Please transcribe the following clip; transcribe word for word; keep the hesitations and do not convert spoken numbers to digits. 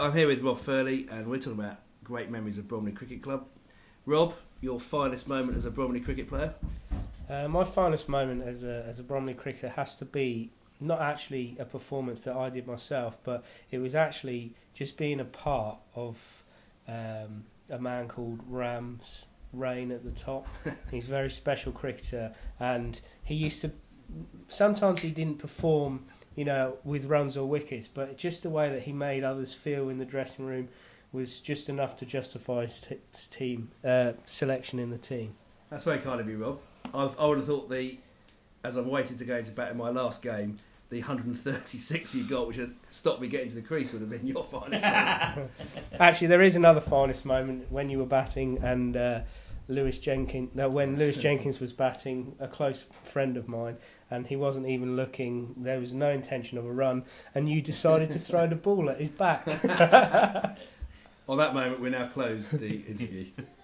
I'm here with Rob Furley, and we're talking about great memories of Bromley Cricket Club. Rob, your finest moment as a Bromley cricket player? Uh, my finest moment as a as a Bromley cricketer has to be not actually a performance that I did myself, but it was actually just being a part of um, a man called Rams Rain at the top. He's a very special cricketer, and he used to. Sometimes he didn't perform, you know, with runs or wickets, but just the way that he made others feel in the dressing room was just enough to justify his, t- his team uh, selection in the team. That's very kind of you, Rob. I've, I would have thought the, as I'm waiting to go into bat in my last game, the one hundred thirty-six you got, which had stopped me getting to the crease, would have been your finest moment. Actually, there is another finest moment when you were batting and uh, Lewis Jenkins. No, when Lewis Jenkins was batting, a close friend of mine, and he wasn't even looking. There was no intention of a run, and you decided to throw the ball at his back. On that moment, we now close the interview.